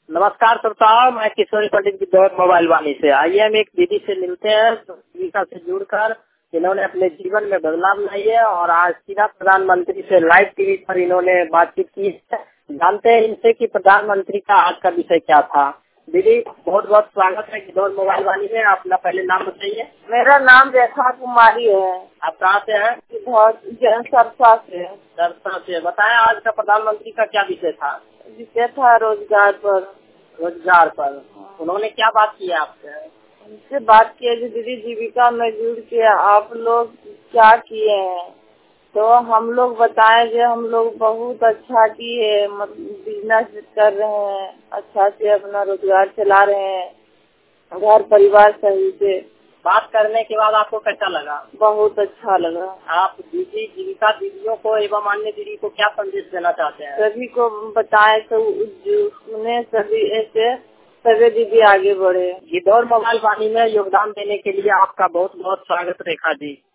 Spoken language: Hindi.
नमस्कार श्रोताओं, मैं किशोरी पंडित की दौर मोबाइल वाणी से। आइए हम एक दीदी से मिलते हैं जीविका से जुड़कर। इन्होंने अपने जीवन में बदलाव लाई है और आज सीधा प्रधानमंत्री से लाइव टीवी पर इन्होंने बातचीत की है। जानते हैं इनसे कि प्रधानमंत्री का आज का विषय क्या था। दीदी बहुत बहुत स्वागत है किशोर मोबाइल वाणी में। अपना पहले नाम बताइए। मेरा नाम रेखा कुमारी है। आप कहाँ से हैं? सरसा से। सरसा से। बताएं आज का प्रधानमंत्री का क्या विषय था? विषय था रोजगार पर। रोजगार पर उन्होंने क्या बात की है आपसे? उनसे बात की है कि दीदी जीविका में जुड़ के आप लोग क्या किए हैं, तो हम लोग बताएं कि हम लोग बहुत अच्छा किए, बिजनेस कर रहे हैं, अच्छा से अपना रोजगार चला रहे हैं, घर परिवार सही से। बात करने के बाद आपको कैसा लगा? बहुत अच्छा लगा। आप दीदी जीविका दीदियों को एवं अन्य दीदी को क्या संदेश देना चाहते हैं? सभी को बताएं तो सुने, सभी ऐसे सभी दीदी आगे बढ़े। गिद्धौर मोबाइल वाणी में योगदान देने के लिए आपका बहुत बहुत स्वागत रेखा जी।